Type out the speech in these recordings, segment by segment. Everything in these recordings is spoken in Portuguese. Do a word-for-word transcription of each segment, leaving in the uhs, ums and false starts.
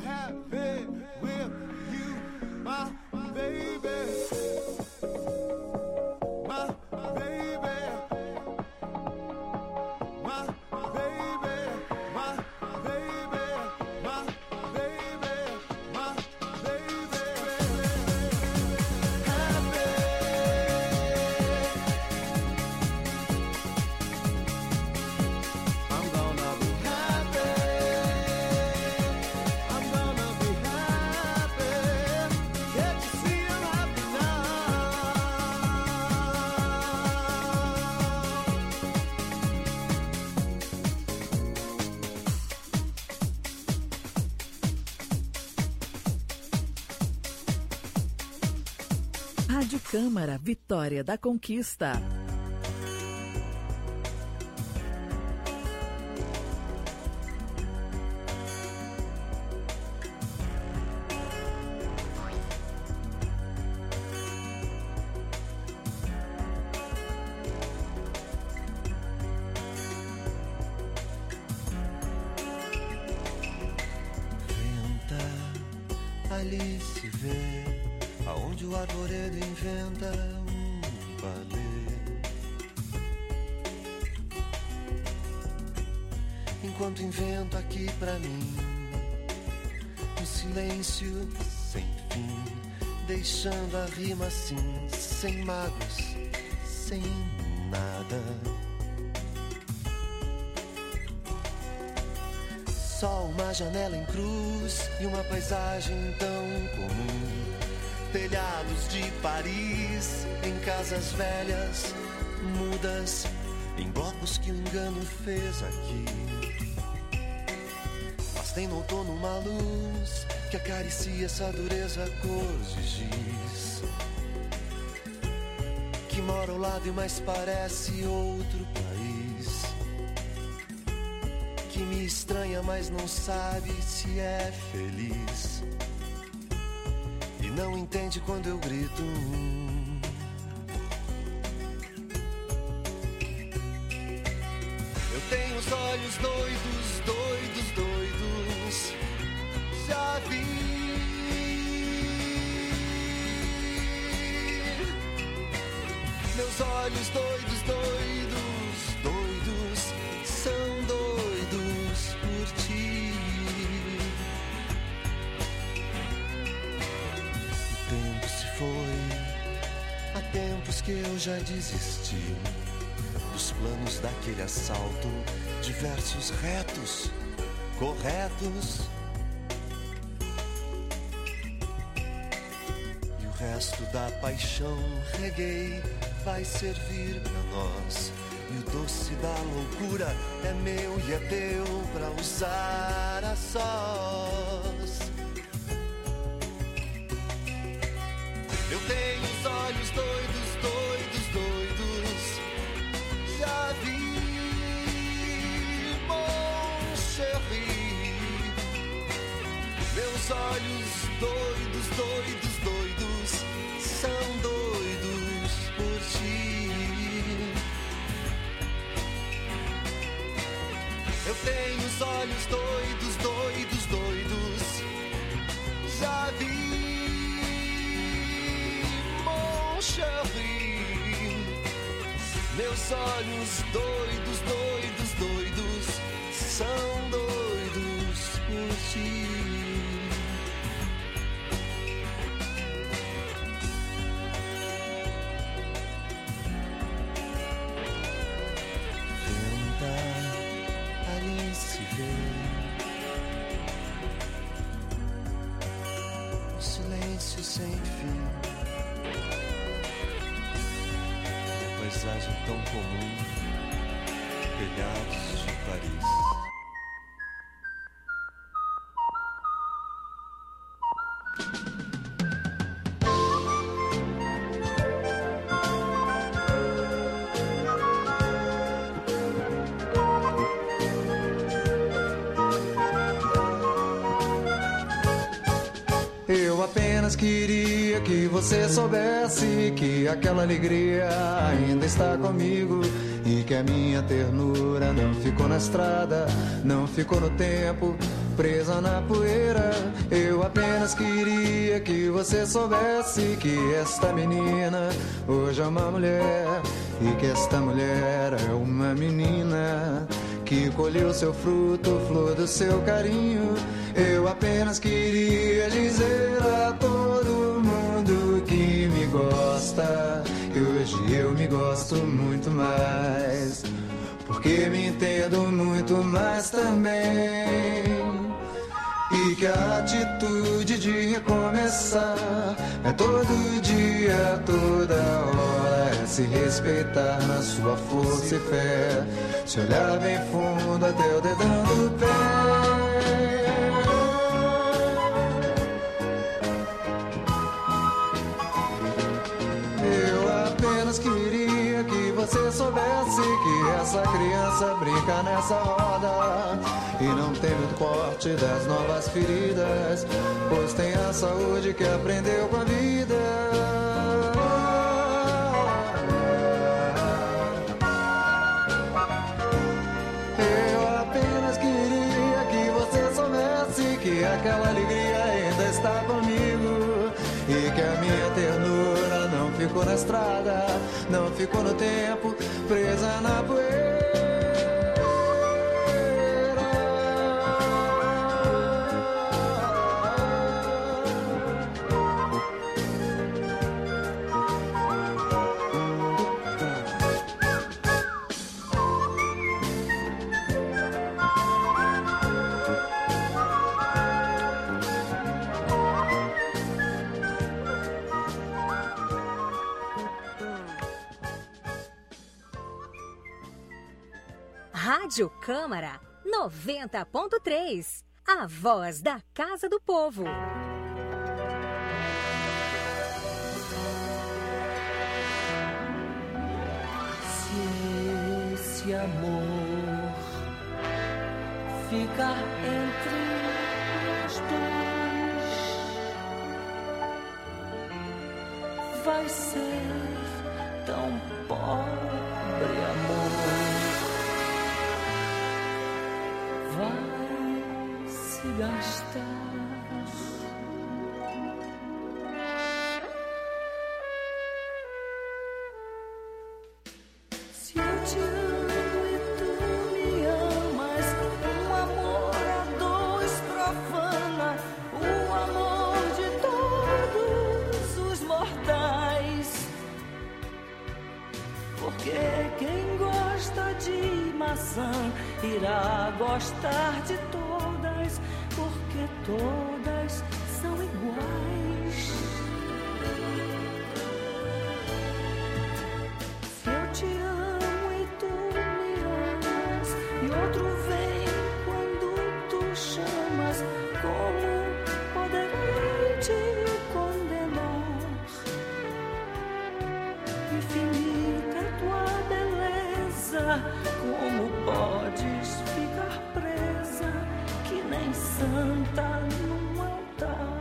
happy with you, my baby. My baby. My baby. My baby. My baby. My baby. Happy. I'm gonna be happy. I'm gonna be happy. Can't you see I'm happy now? Rádio Câmara, Vitória da Conquista. Venta, ali se vê, aonde o arvoredo inventa um balé. Enquanto invento aqui pra mim um silêncio sem fim, deixando a rima assim, sem magos, sem nada. Só uma janela em cruz e uma paisagem tão comum. Telhados de Paris, em casas velhas, mudas, em blocos que o engano fez aqui. Mas tem no outono uma luz que acaricia essa dureza cor de giz, que mora ao lado e mais parece outro país, que me estranha mas não sabe se é feliz, e não entende quando eu grito. Eu tenho os olhos doidos, doidos, doidos, já vi. Meus olhos doidos, doidos, doidos, são doidos por ti. O tempo se foi, há tempos que eu já desisti dos planos daquele assalto, de versos retos, corretos. E o resto da paixão reguei vai servir pra nós. E o doce da loucura é meu e é teu pra usar a sós. Eu tenho os olhos doidos, doidos, doidos, já vi, mon chéri. Meus olhos doidos, doidos, doidos, são doidos por ti. Eu tenho os olhos doidos, doidos, doidos, já vi, mon chéri. Meus olhos doidos, doidos, doidos, são doidos por ti. Venta, ali se vê um silêncio sem fim, uma paisagem tão comum, telhados de Paris. Eu apenas queria que você soubesse que aquela alegria ainda está comigo e que a minha ternura não ficou na estrada, não ficou no tempo, presa na poeira. apenas queria que você soubesse que esta menina hoje é uma mulher e que esta mulher é uma menina que colheu seu fruto, flor do seu carinho. Eu apenas queria dizer a todo mundo que me gosta, que hoje eu me gosto muito mais, porque me entendo muito mais também. E que a atitude de recomeçar é todo dia, toda hora, é se respeitar na sua força e fé, se olhar bem fundo até o dedão do pé. Eu apenas queria que você soubesse que essa criança brinca nessa roda e não tem muito corte das novas feridas, pois tem a saúde que aprendeu com a vida. Eu apenas queria que você soubesse que aquela alegria ainda está comigo e que a minha ternura não ficou na estrada, não ficou no tempo, presa na poeira. Rádio Câmara noventa ponto três, a voz da Casa do Povo. Se esse amor ficar entre nós dois, vai ser tão pobre amor. Vai se gastar. Se eu te amo e tu me amas, um amor a dois profana, o amor de todos os mortais. Porque quem gosta de maçã irá gostar de todas, porque todas são iguais. Se eu te amo e tu me amas, e outro vem quando tu chamas, como poderei te condenar? Infinita é tua beleza, como podes ficar presa, que nem santa num altar?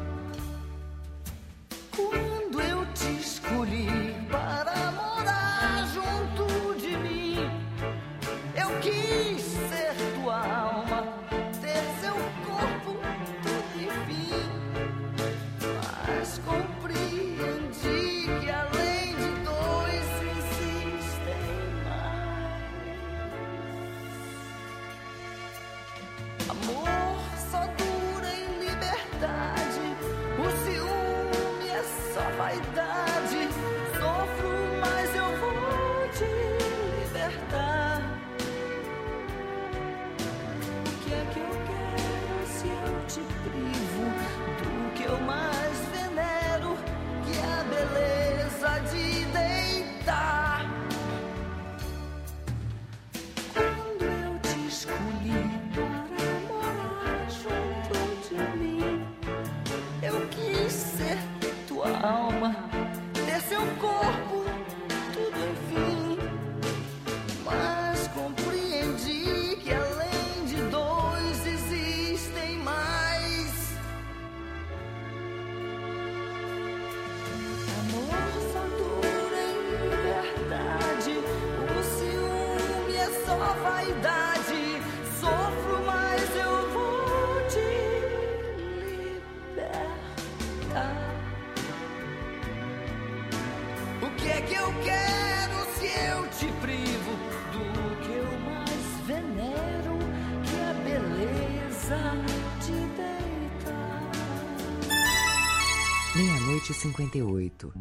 Quando eu te escolhi para morar que é que eu quero se eu te privo do que eu mais venero, que é a beleza de deitar? Meia-noite e cinquenta e oito.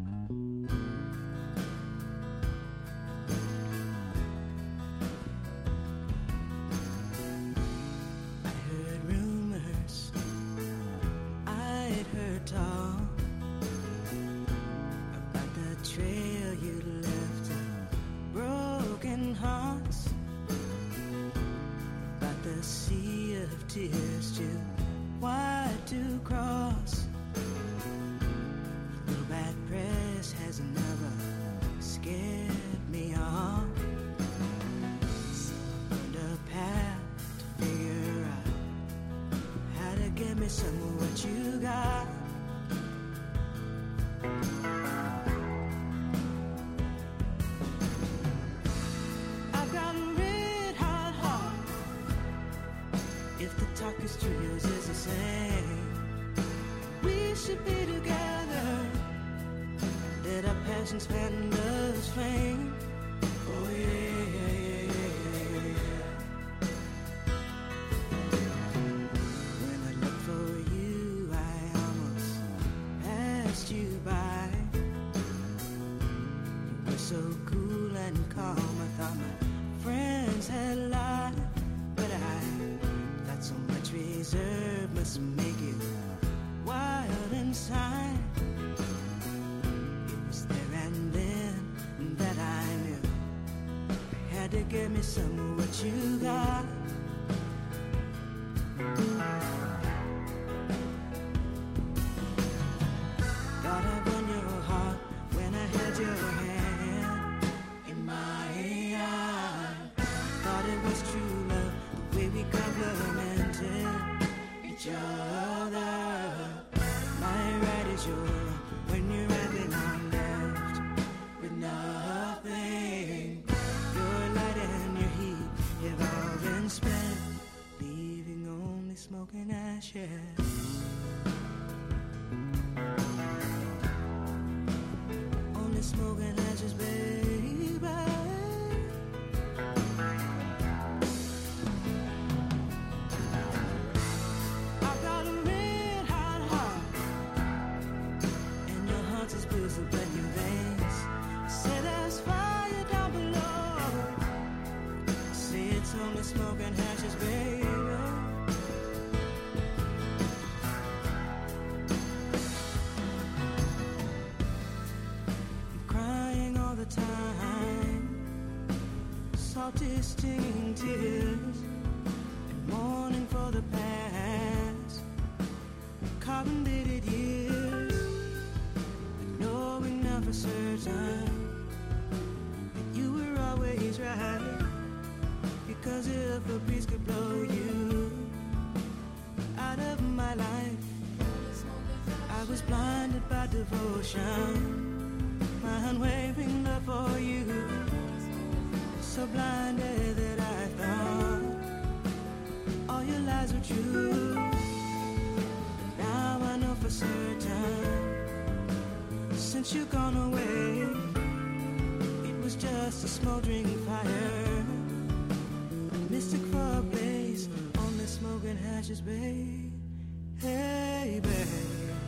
Tears too wide to cross. Little bad press has never scared me off. So I learned a path to figure out how to get me some of what you got. I've got a red hot heart. If the talk is true, yours is the same. We should be together. Let our passions fan love's flame. Oh yeah, yeah, yeah, yeah, yeah. When I look for you, I almost passed you by. You were so cool and calm, I thought my friends had lied. But I so much reserve must make you wild inside. It was there and then that I knew I had to give me some of what you got. Thought I won your heart when I held your hand in my eye. Thought it was true love, the way we complimented each other. My right is your wrong when you're right and I'm left with nothing. Your light and your heat have all been spent, leaving only smoke and ashes. Only smoke and ashes, baby. The blood in your veins. Say there's fire down below. Say it's only smoke and ashes, baby. I'm crying all the time, salty stinging tears, and mourning for the past, carbon-dated years. Knowing now for certain that you were always right. Because if a breeze could blow you out of my life, I was blinded by devotion, my unwavering love for you. So blinded that I thought all your lies were true. Now I know for certain, since you've gone away, it was just a smoldering fire, a mystic for a blaze, only smoke and ashes, babe. Hey, babe.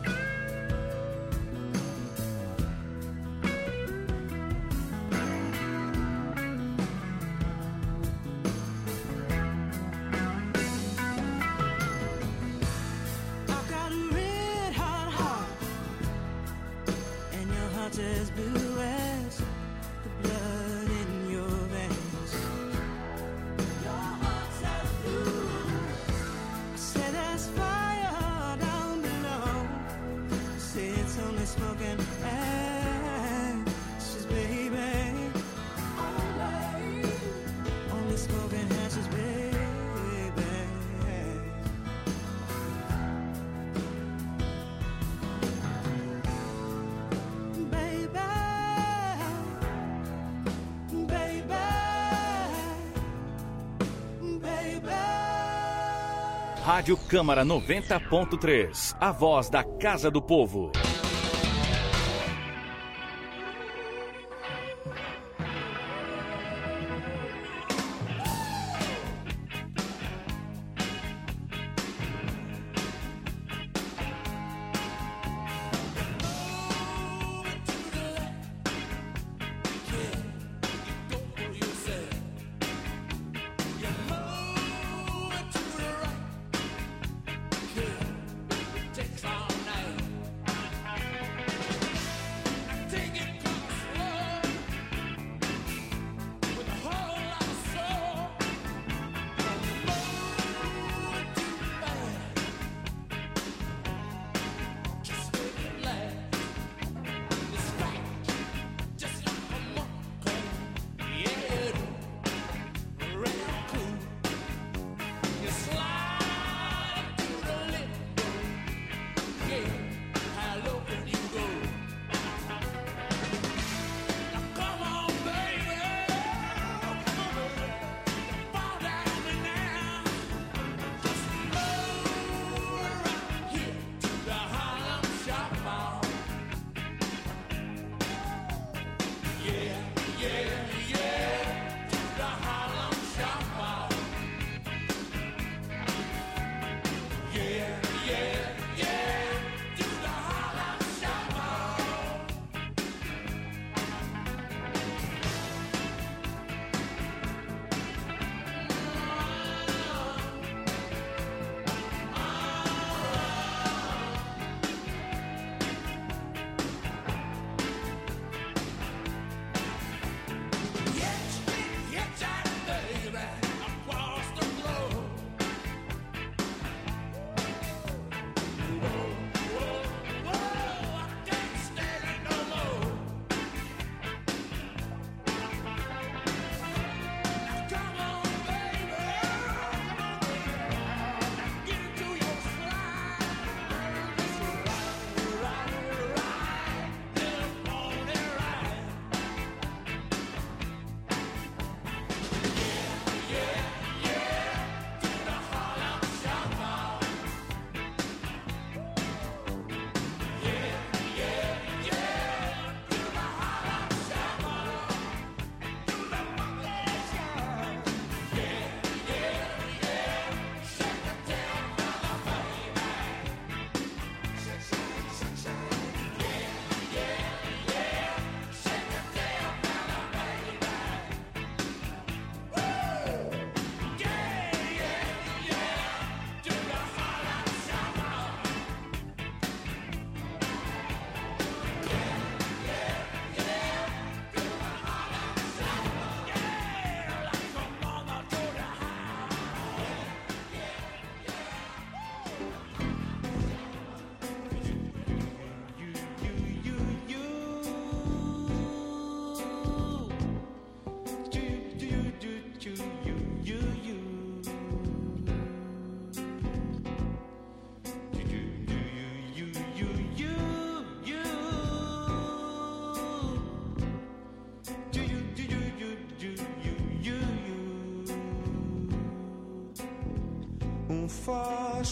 As blue as the blood in your veins. Your heart's as blue. I say there's fire down below. Say it's only smoke and ashes, baby. Only, only smoke and ashes, baby. Rádio Câmara noventa ponto três, a voz da Casa do Povo.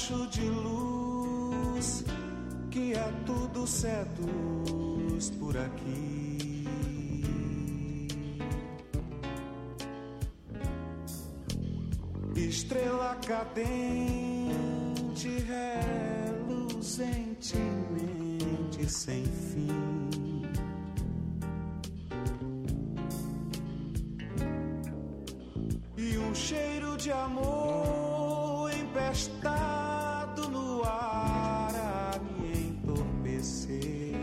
facho de luz, que é tudo seduz por aqui. Estrela cadente, reluzentemente sem fim. E um cheiro de amor empestado no ar a me entorpecer.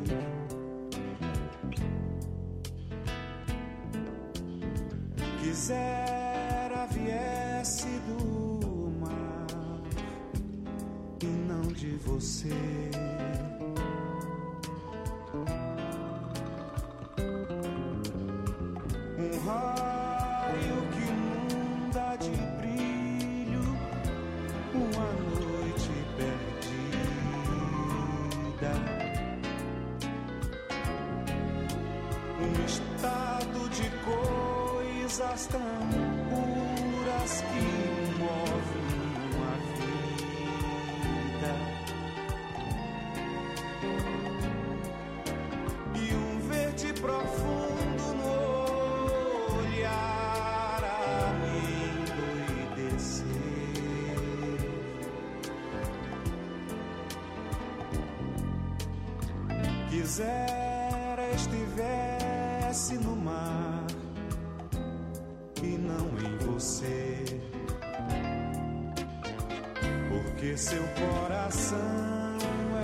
Quisera viesse do mar e não de você. Um raio que inunda de brilho uma noite perdida. Um estado de coisas tão puras que movem uma vida. E um verde profundo no olhar a me endoidecer. Quisera estivesse no mar e não em você, porque seu coração é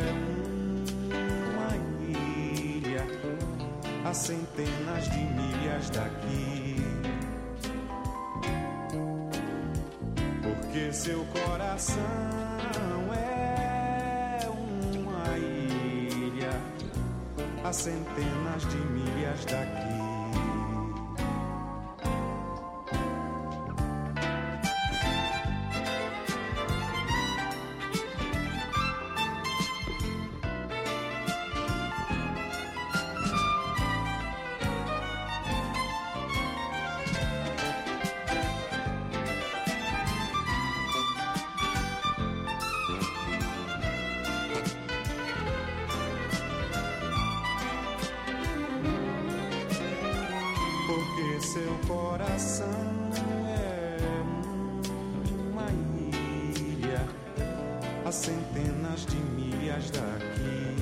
uma ilha a centenas de milhas daqui. Porque seu coração é uma ilha a centenas de milhas daqui. Porque seu coração é uma ilha a centenas de milhas daqui.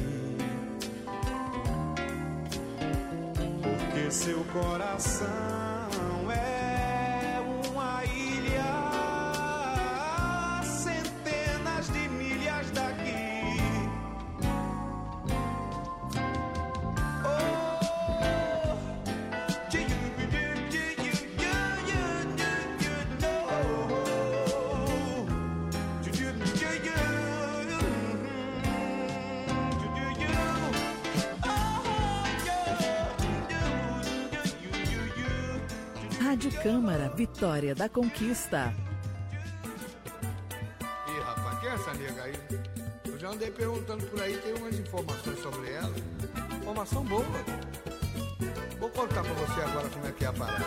Porque seu coração é uma ilha a centenas de milhas daqui. Rádio Câmara, Vitória da Conquista. Ih, rapaz, quem é essa nega aí? Eu já andei perguntando por aí, tem umas informações sobre ela. Informação boa. Vou contar pra você agora como é que é a parada.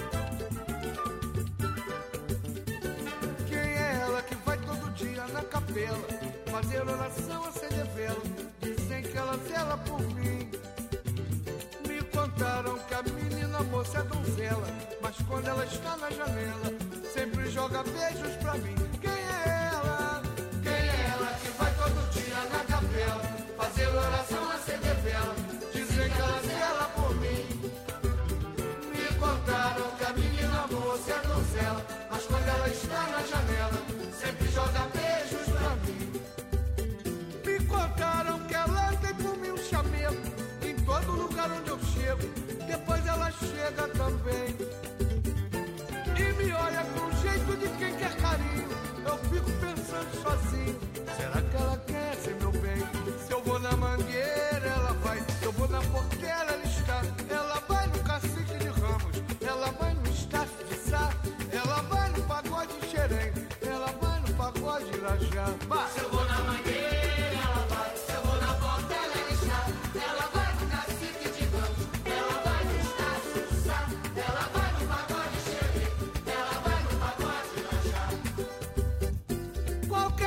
Quem é ela que vai todo dia na capela fazer oração, acender vela? Dizem que ela zela por mim. Me contaram que a menina moça é donzela, mas quando ela está na janela sempre joga beijos pra mim. Quem é ela? Quem é ela que vai todo dia na capela fazer oração, acender vela? Dizem que ela zela por mim. Me contaram que a menina moça é donzela, mas quando ela está na janela sempre joga beijos pra mim. Me contaram que ela tem por mim um chamego em todo lugar onde eu chego, depois ela chega também e me olha com jeito de quem quer carinho. Eu fico pensando sozinho, será que ela quer ser meu bem? Se eu vou na mangueira, ela vai. Se eu vou na porteira, ela está. Ela vai no cacique de Ramos, ela vai no estácio de Sá, ela vai no pagode de Xerém, ela vai no pagode de Irajá. Se eu vou na mangueira, ela vai. Se eu vou na porteira, ela está. Ela vai no cacique de Ramos, ela vai no estácio de Sá, ela vai no pagode de Xerém, ela vai no pagode de Irajá. Qual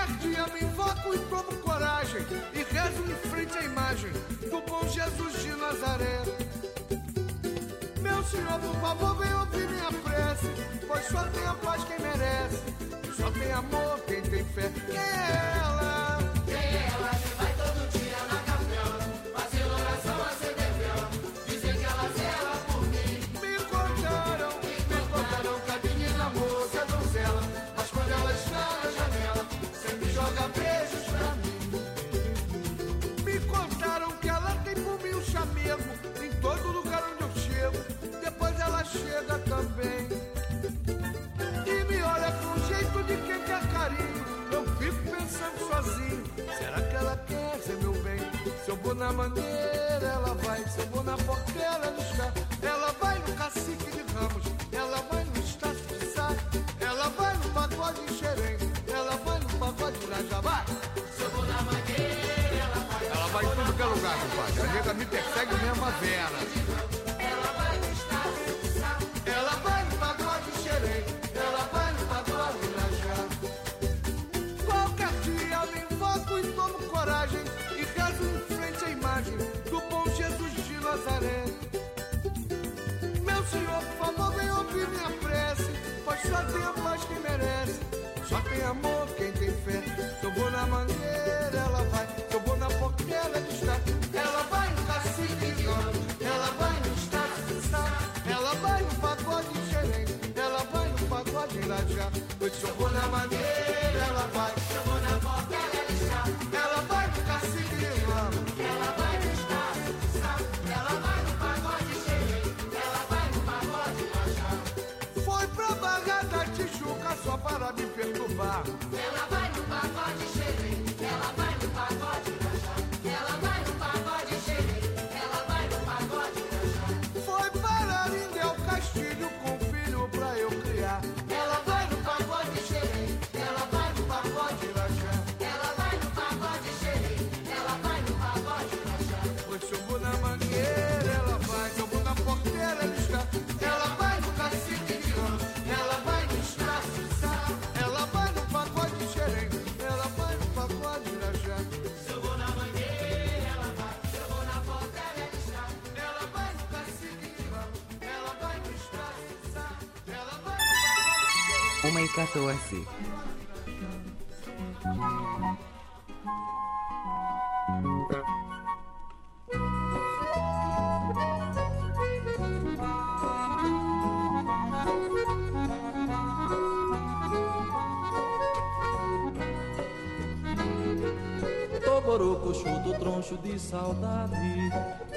Senhor, por favor, vem ouvir minha prece, pois só tem a paz quem merece, só tem amor quem tem fé. Quem é ela? Quem é ela que vai todo dia na capela, fazer oração, acender vela, dizer que ela zela por mim? Me contaram, me contaram que a menina moça é donzela, mas quando ela está na janela, sempre joga beijos pra mim. Me contaram que ela tem por mim um chamego, em todo lugar onde eu chego, depois ela chega também. E me olha com jeito de quem quer carinho, eu fico pensando sozinho, será que ela quer ser meu bem? Se eu vou na mangueira, ela vai, se eu vou na porteira, ela está. Ela vai no cacique de Ramos, ela vai no Estácio de Sá, ela vai no pagode de Xerém, ela vai no pagode de Irajabá. Se eu vou na mangueira, ela vai. Ela vai em tudo que é lugar, compadre. A nega me persegue mesmo a Vera. Ela vai no Estácio de Sá, Ela vai no pagode de Xerém, ela vai no pagode de Irajá. Qualquer dia eu me invoco e tomo coragem e rezo em frente à imagem do bom Jesus de Nazaré. Meu Senhor, por favor, vem ouvir minha prece, pois só tem a paz quem merece, só tem amor quem tem fé. Se eu vou na mangueira, ela vai, se eu vou na porteira, ela está. Ela vai no cacique de Ramos, ela vai no Estácio de Sá, ela vai no pagode de Xerém, ela vai no pagode de Irajá. Pois se eu vou na mangueira, ela vai, se eu vou na porteira, ela está. Ela vai no cacique de Ramos, ela vai no Estácio de Sá, ela vai no pagode de Xerém, ela vai no pagode de Irajá. foi pra Barra da Tijuca só para me perturbar. Ela vai no pagode de Xerém, ela vai no pagode de Irajá, ela vai no pagode de Xerém, ela vai no pagode de Irajá. Foi para Arindel Castilho com filho pra eu criar. Ela vai no pagode de Xerém, ela vai no pagode de Irajá, ela vai no pagode de Xerém, ela vai no pagode de Irajá. Pois se eu vou na mangueira, ela vai, se eu vou na porteira, ela está. Ela vai no cacique de Ramos, ela vai no Estácio de Sá, ela vai no pagode de Xerém, ela vai no pagode de Irajá. Se eu vou na mangueira, ela vai, se eu vou na porteira, ela está. Ela vai no cacique de Ramos, ela vai no Estácio de Sá, ela vai no pagode de Xerém. Uma e quatorze. Toboroco, chuto, troncho de saudade.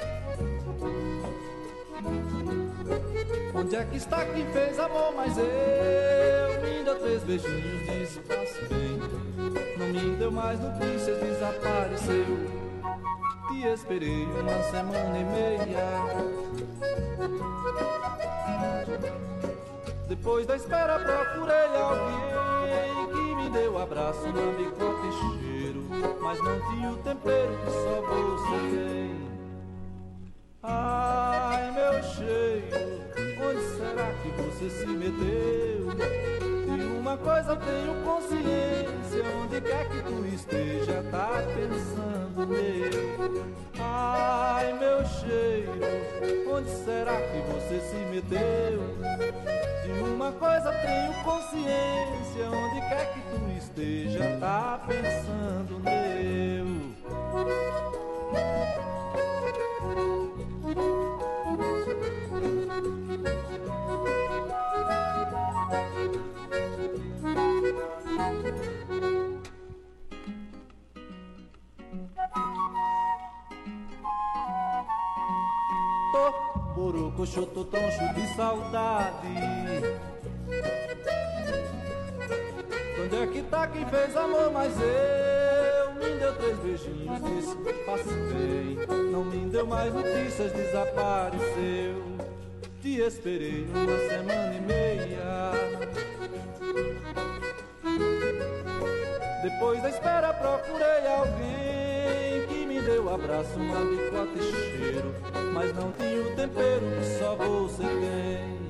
Onde é que está quem fez amor? Mas eu me deu três beijinhos, disse passe bem. Não me deu mais notícias, desapareceu. Te esperei uma semana e meia. Depois da espera procurei alguém que me deu abraço, lambe, coque e cheiro, mas não tinha o tempero que só você tem. Ai, meu cheiro, onde será que você se meteu? De uma coisa tenho consciência, onde quer que tu esteja, tá pensando nele. Ai, meu cheiro, onde será que você se meteu? De uma coisa tenho consciência, onde quer que tu esteja, tá pensando nele. Borocochoto, troncho de saudade. Onde é que tá quem fez amor? Mas eu me deu três beijinhos, disse passe bem. Não me deu mais notícias, desapareceu. Te esperei uma semana e meia. Depois da espera procurei alguém que me deu abraço, uma bicota e cheiro, mas não tinha o tempero que só você tem.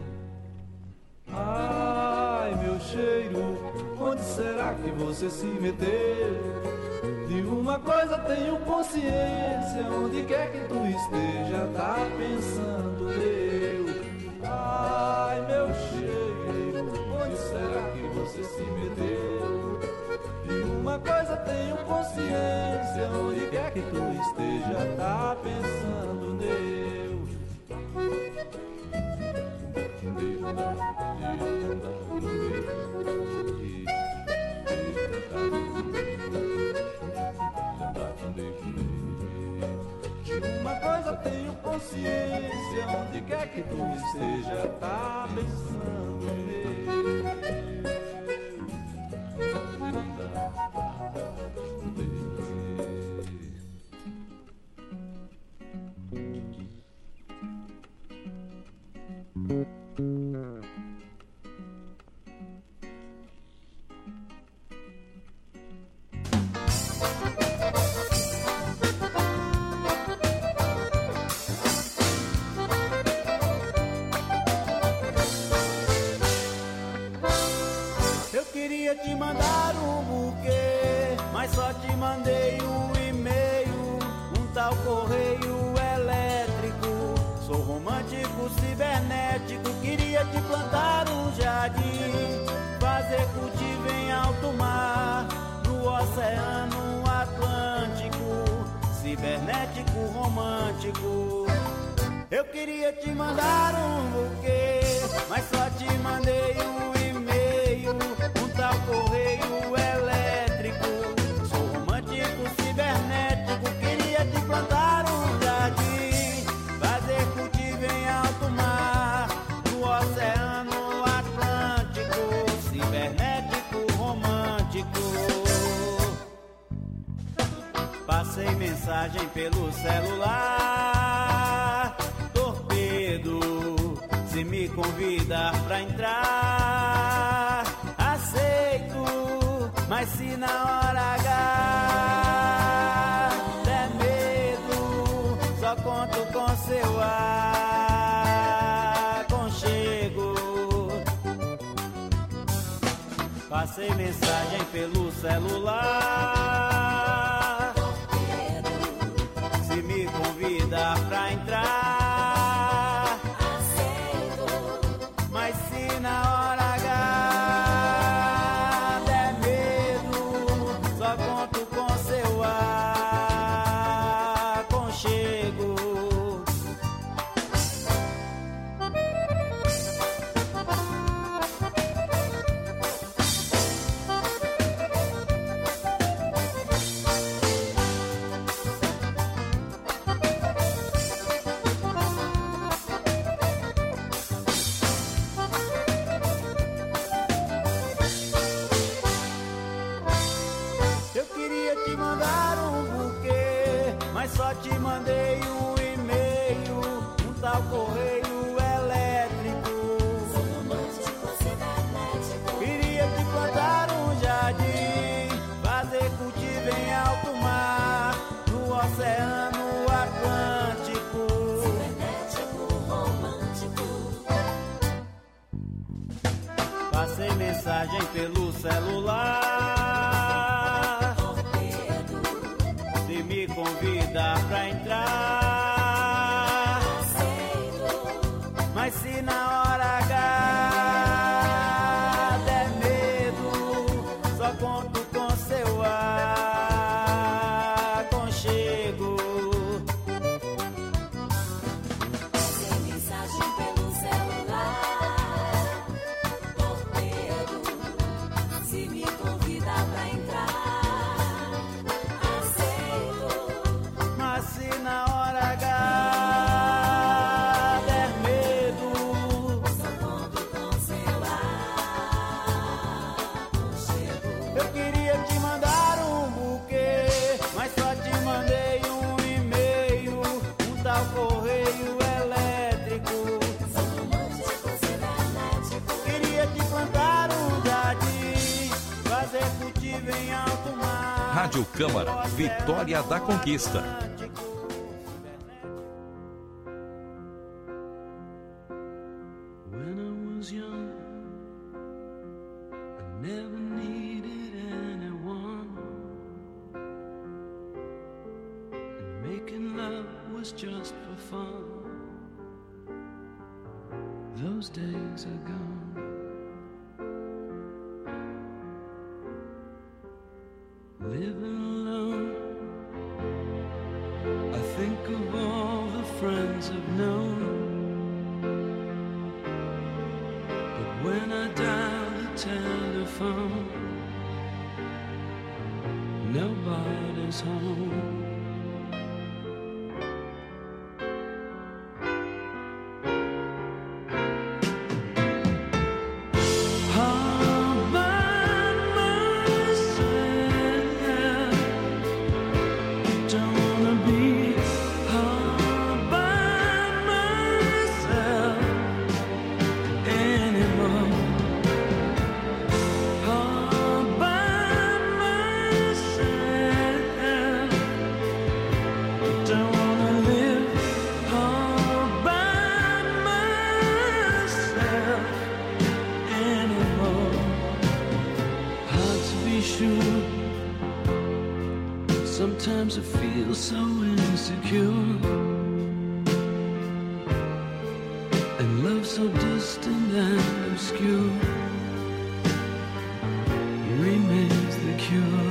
Ai, meu cheiro, onde será que você se meteu? De uma coisa tenho consciência, onde quer que tu esteja, tá pensando eu. Ai, meu cheiro, onde será que você se meteu? E uma coisa tenho consciência, onde quer que tu esteja, tá pensando Deus. De uma coisa tenho consciência, onde quer que tu esteja, tá pensando nele. Te mandar um buquê, mas só te mandei um e-mail, um tal correio elétrico. Sou romântico, cibernético, queria te plantar um jardim, fazer cultivo em alto mar, no Oceano Atlântico, cibernético, romântico. Eu queria te mandar um buquê, mas só te mandei um e-mail, um tal correio elétrico. Sou romântico, cibernético, queria te plantar um jardim, fazer cultivo em alto mar, no Oceano Atlântico, cibernético, romântico. Passei mensagem pelo celular, torpedo, se me convidar pra entrar, aceito, mas se na hora H der medo, só conto com seu aconchego. Passei mensagem pelo celular, se me convidar pra entrar, aceito, mas se na hora H der medo, só conto com seu aconchego. Só te mandei um e-mail, um tal correio elétrico. Sou romântico, cibernético, queria te plantar um jardim, fazer cultivo em alto mar, no Oceano Atlântico, cibernético, romântico. Passei mensagem pelo celular, se me convidar pra entrar, aceito, mas se na hora H der medo, só conto com seu aconchego. Sem mensagem pelo celular, torpedo, se me convidar pra entrar, se na hora H der medo, só conto com seu aconchego. Eu queria te mandar um buquê, mas só te mandei um e-mail, um tal correio elétrico. Sou romântico, cibernético, queria te plantar um jardim, fazer cultivo em alto mar. Rádio Câmara, Vitória da Conquista. Those days are gone. Living alone, I think of all the friends I've known. But when I dial the telephone, nobody's home. Sometimes I feel so insecure, and love so distant and obscure remains the cure.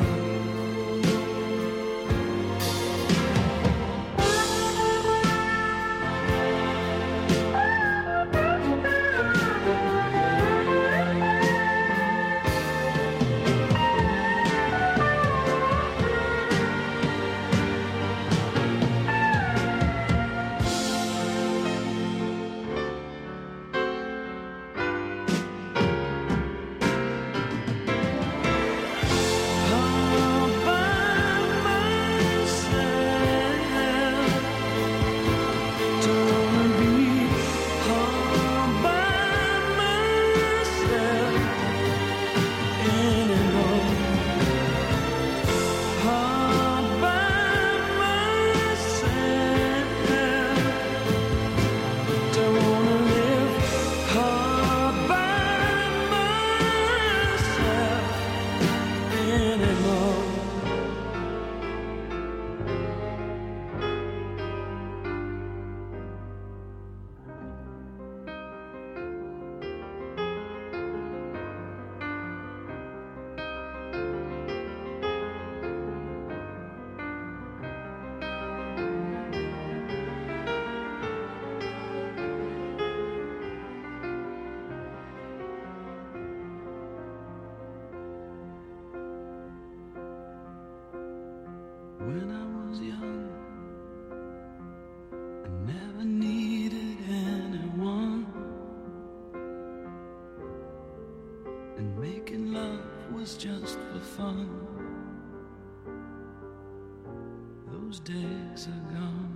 When I was young, I never needed anyone, and making love was just for fun. Those days are gone.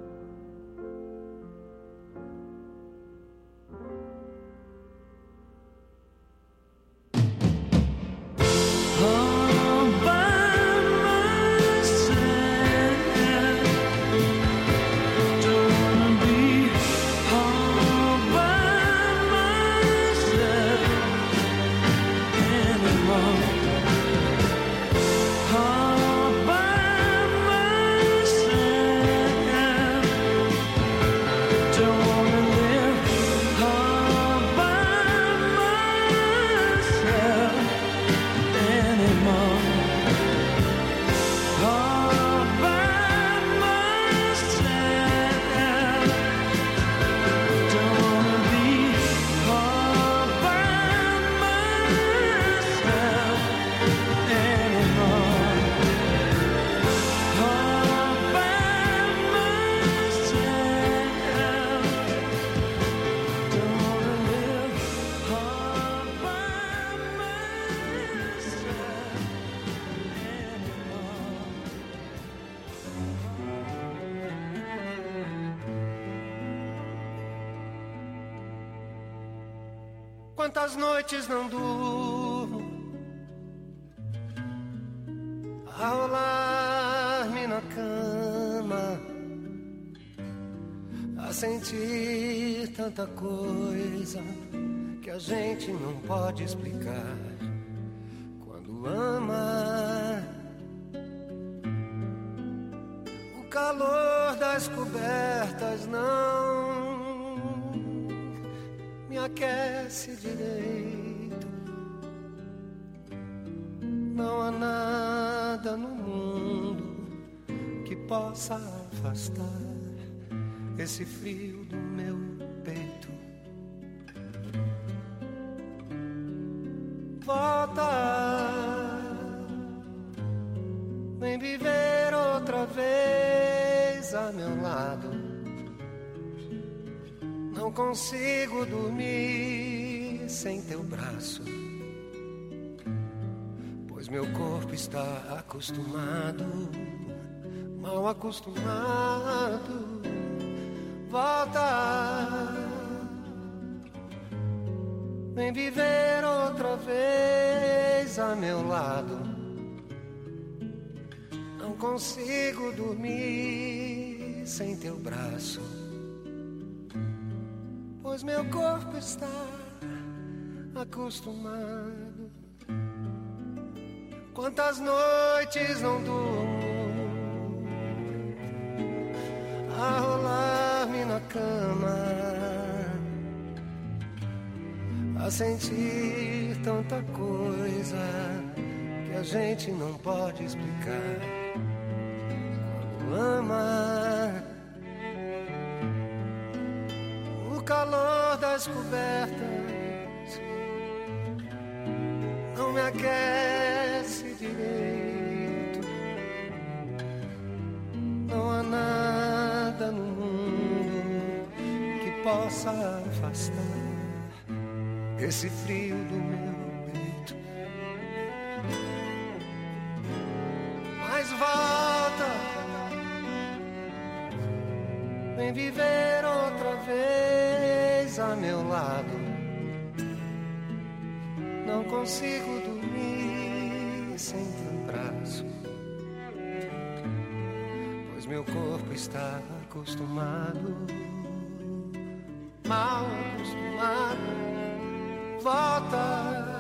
Quantas noites não durmo a rolar-me na cama, a sentir tanta coisa que a gente não pode explicar quando ama. O calor das cobertas não enriquece direito. Não há nada no mundo que possa afastar esse frio do meu peito. Volta, vem viver outra vez a meu lado. Não consigo dormir sem teu braço, pois meu corpo está acostumado, mal acostumado. Volta, vem viver outra vez a meu lado. Não consigo dormir sem teu braço, pois meu corpo está acostumado. Quantas noites não durmo a rolar-me na cama, a sentir tanta coisa que a gente não pode explicar. Quando ama, o calor das cobertas não me aquece direito. Não há nada no mundo que possa afastar esse frio do meu peito. Mas volta, vem viver outra vez a meu lado. Não consigo dormir sem teu braço, pois meu corpo está acostumado, mal acostumado. Volta,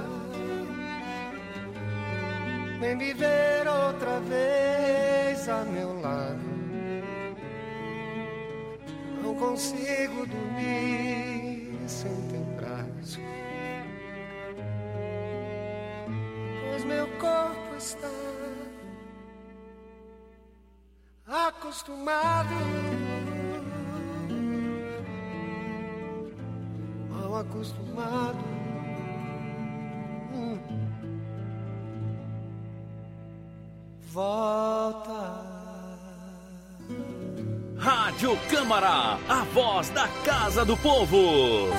vem viver outra vez a meu lado. Não consigo dormir sem teu braço, pois meu corpo está acostumado, mal acostumado. Volta. Rádio Câmara, a voz da Casa do Povo.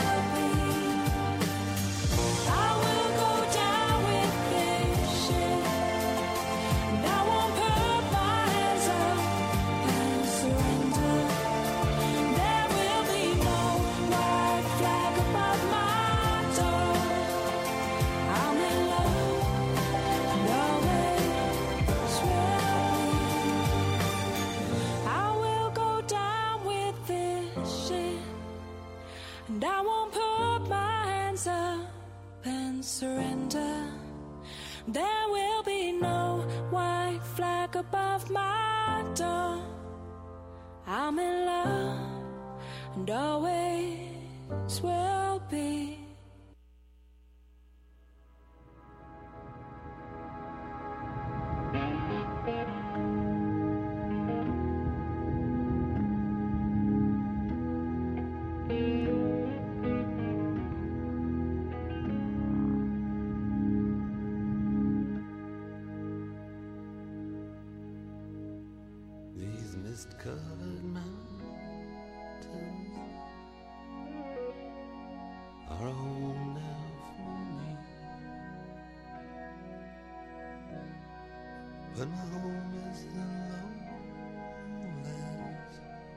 And I won't put my hands up and surrender. There will be no white flag above my door. I'm in love and always will be. Mist-covered mountains are a home now for me, but my home is the lowlands,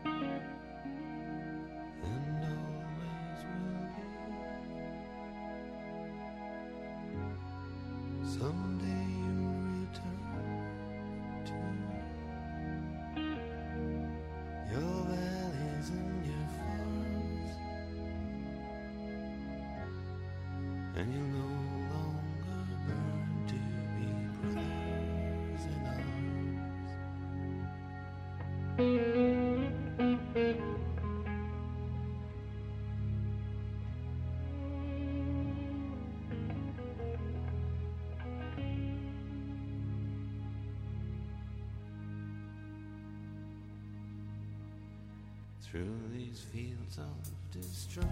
and always will be. Someday you'll return to your valleys and your farms, and you'll no longer burn to be brothers in arms. through these fields of destruction.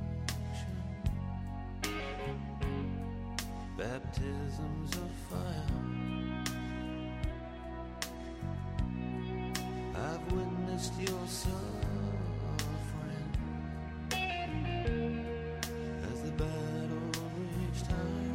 Baptisms of fire. I've witnessed your suffering as the battle reached high.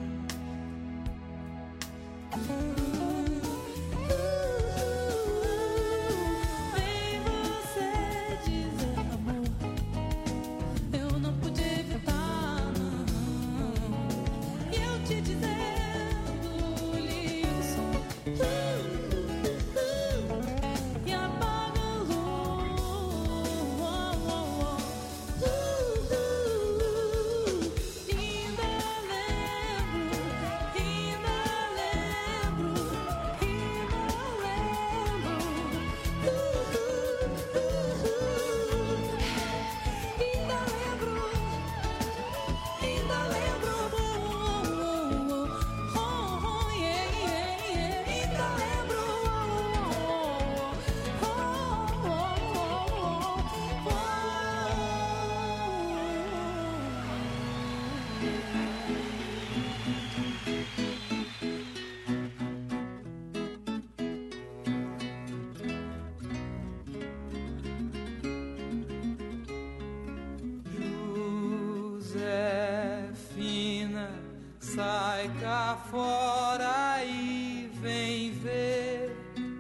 Sai cá fora e vem ver.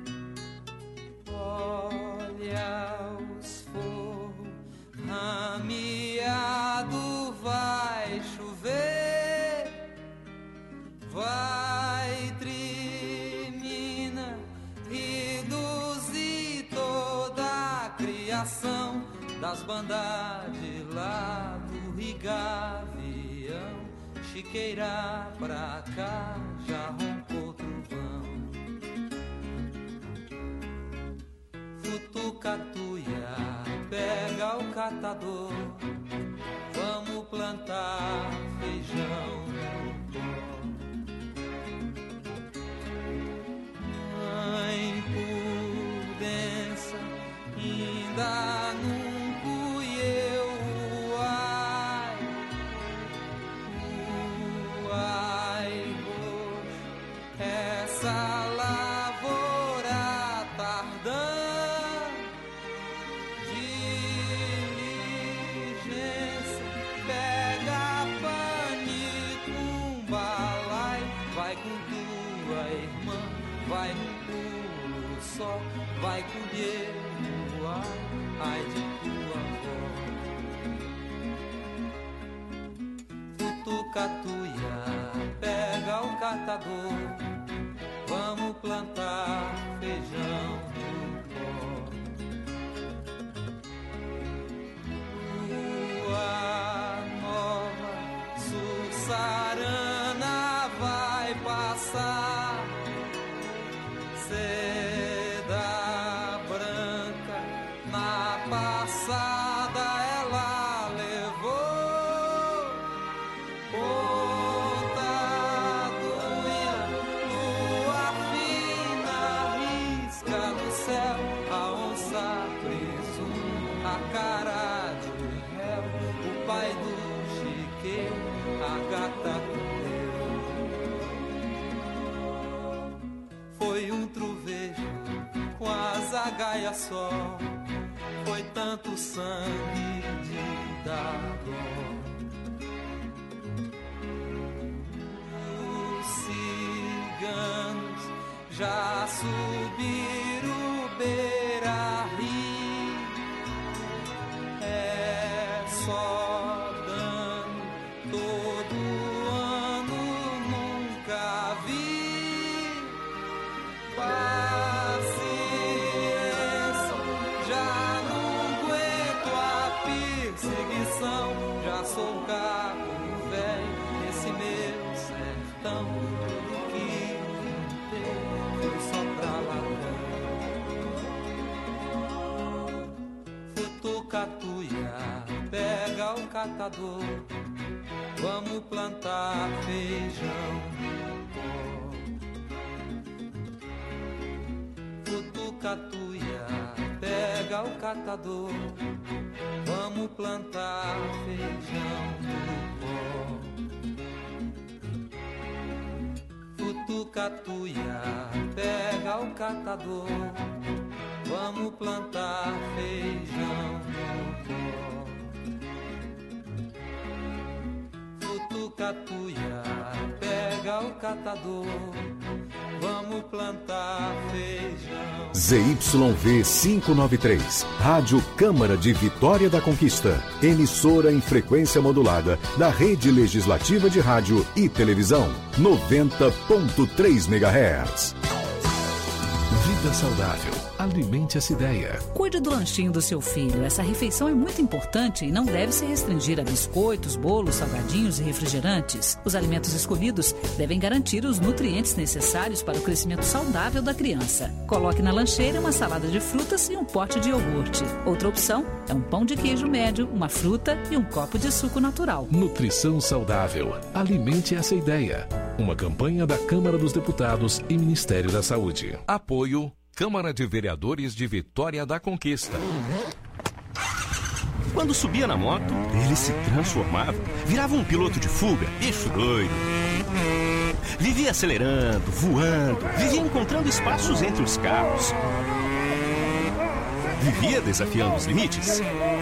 Olha os forros rameado, vai chover. Vai trimina reduzir toda a criação das bandas de lá do Rigavião. Chiqueira pra cá, já roncou trovão. Futucatuia, pega o catador. Vamos plantar feijão no pó. A impudência ainda não colheu. Ai, roxo, essa lavoura tardã, diligência, pega pane com balai, vai com tua irmã, vai no pulo só, vai colher no ar, ai de tua avó. Futucatuia, pega o catador, vamos plantar feijão no pó. Lua nova, Sussarana vai passar, seda branca na passada ela levou. A cara de réu, o pai do chiqueiro, a gata comeu. Foi um trovejo com a zagaia só, foi tanto sangue de dar dó. Os ciganos já subiram o beira-rio. É só dano, todo ano nunca vi. Paciência, já não aguento a perseguição. Já sou cabro velho nesse meu sertão. Tudo que tem foi só pra ladrão. Futucatuia, pega o catador, vamos plantar feijão no pó. Futucatuia, pega pega o catador, vamos plantar feijão no pó. Futucatuia, pega o catador, vamos plantar feijão no pó. Futucatuia, pega o catador, vamos plantar feijão. Z Y V quinhentos e noventa e três, Rádio Câmara de Vitória da Conquista, emissora em frequência modulada da Rede Legislativa de Rádio e Televisão, noventa ponto três megahertz. Vida saudável. Alimente essa ideia. Cuide do lanchinho do seu filho. Essa refeição é muito importante e não deve se restringir a biscoitos, bolos, salgadinhos e refrigerantes. Os alimentos escolhidos devem garantir os nutrientes necessários para o crescimento saudável da criança. Coloque na lancheira uma salada de frutas e um pote de iogurte. Outra opção é um pão de queijo médio, uma fruta e um copo de suco natural. Nutrição saudável. Alimente essa ideia. Uma campanha da Câmara dos Deputados e Ministério da Saúde. Apoio Câmara de Vereadores de Vitória da Conquista. Quando subia na moto, ele se transformava, virava um piloto de fuga, bicho doido. Vivia acelerando, voando, vivia encontrando espaços entre os carros. Vivia desafiando os limites.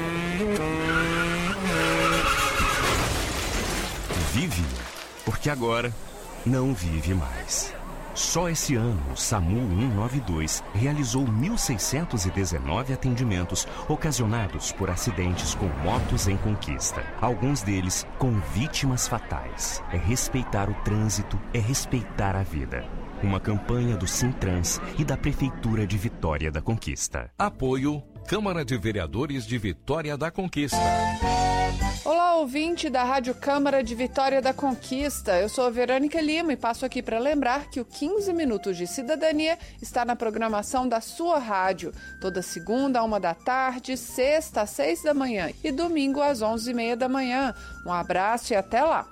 Vive, porque agora não vive mais. Só esse ano, o SAMU cento e noventa e dois realizou mil seiscentos e dezenove atendimentos ocasionados por acidentes com motos em conquista. Alguns deles com vítimas fatais. É respeitar o trânsito, é respeitar a vida. Uma campanha do Sintrans e da Prefeitura de Vitória da Conquista. Apoio Câmara de Vereadores de Vitória da Conquista. Olá, ouvinte da Rádio Câmara de Vitória da Conquista. Eu sou a Verônica Lima e passo aqui para lembrar que o quinze Minutos de Cidadania está na programação da sua rádio. Toda segunda, a uma da tarde, sexta às seis da manhã e domingo às onze e meia da manhã. Um abraço e até lá.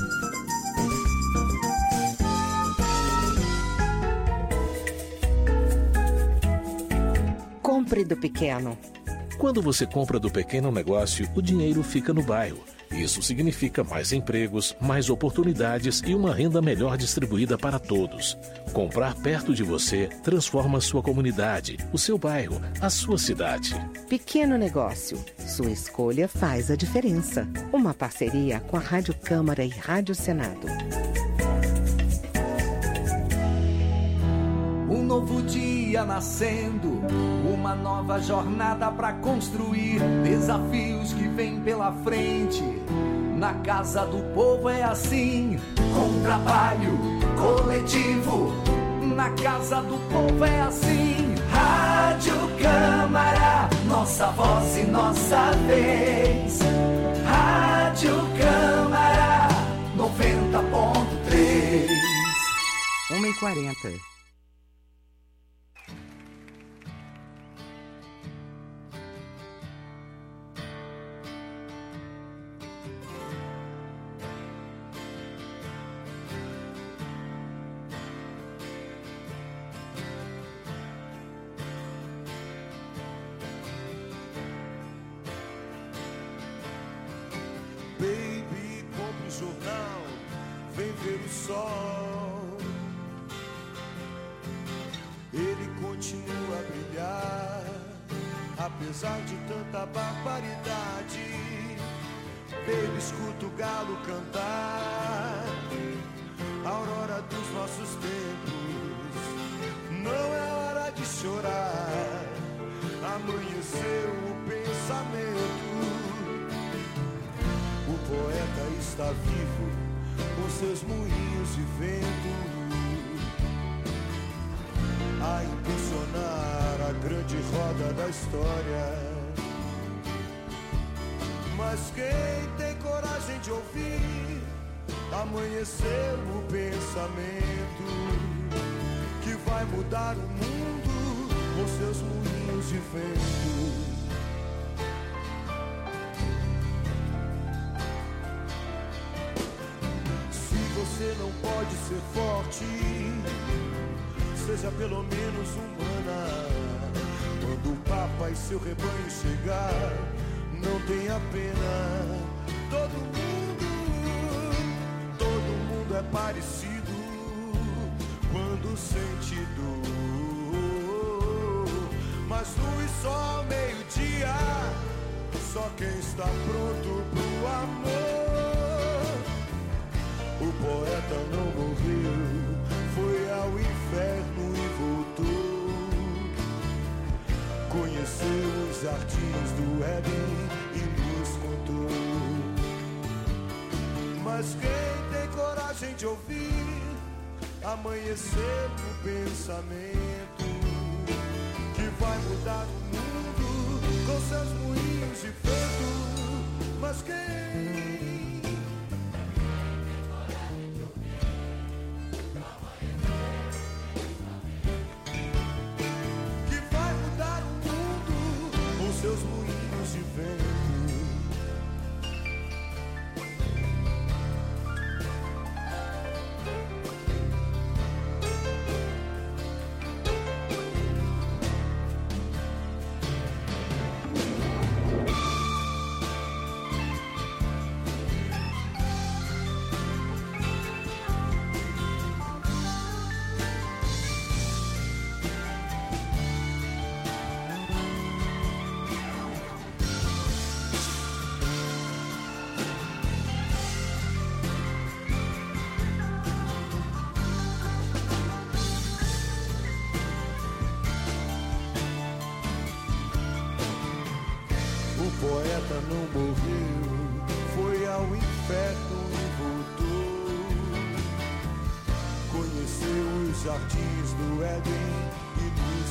Compre do pequeno. Quando você compra do pequeno negócio, o dinheiro fica no bairro. Isso significa mais empregos, mais oportunidades e uma renda melhor distribuída para todos. Comprar perto de você transforma sua comunidade, o seu bairro, a sua cidade. Pequeno negócio. Sua escolha faz a diferença. Uma parceria com a Rádio Câmara e Rádio Senado. Um novo dia nascendo, uma nova jornada pra construir, desafios que vêm pela frente. Na Casa do Povo é assim, com trabalho coletivo. Na Casa do Povo é assim. Rádio Câmara, nossa voz e nossa vez. Rádio Câmara, noventa ponto três. uma e quarenta. Baby, compre o jornal, vem ver o sol. Ele continua a brilhar, apesar de tanta barbaridade. Baby, escuta o galo cantar, a aurora dos nossos tempos. Não é hora de chorar, amanheceu o pensamento. O poeta está vivo, com seus moinhos de vento, a impulsionar a grande roda da história. Mas quem tem coragem de ouvir, amanhecer o pensamento, que vai mudar o mundo com seus moinhos de vento. Você não pode ser forte, seja pelo menos humana. Quando o Papa faz seu rebanho chegar. Não tenha pena, todo mundo, todo mundo é parecido quando sente dor. Mas luz, sol, meio-dia, só quem está pronto pro amor. O poeta não morreu, foi ao inferno e voltou. Conheceu os jardins do Éden e nos contou. Mas quem tem coragem de ouvir amanhecer no pensamento que vai mudar o mundo com seus moinhos de vento? Mas quem seus moinhos de vento? Poeta não morreu, foi ao inferno e voltou. Conheceu os jardins do Éden e nos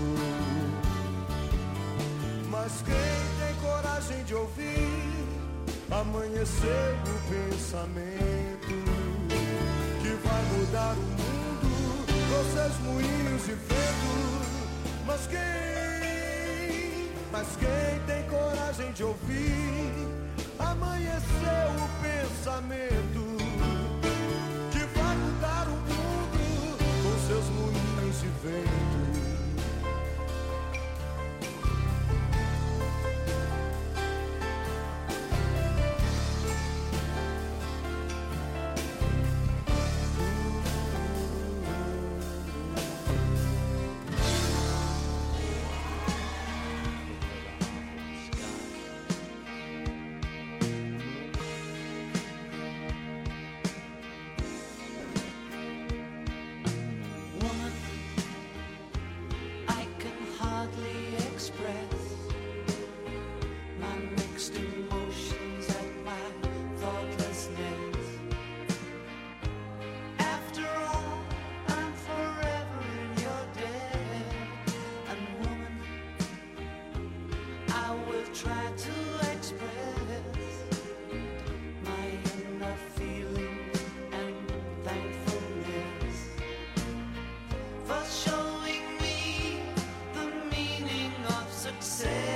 contou. Mas quem tem coragem de ouvir amanhecer no pensamento que vai mudar o mundo com seus moinhos de vento? Mas quem Mas quem tem coragem de ouvir amanheceu o pensamento que vai mudar o mundo com seus moinhos de vento? Say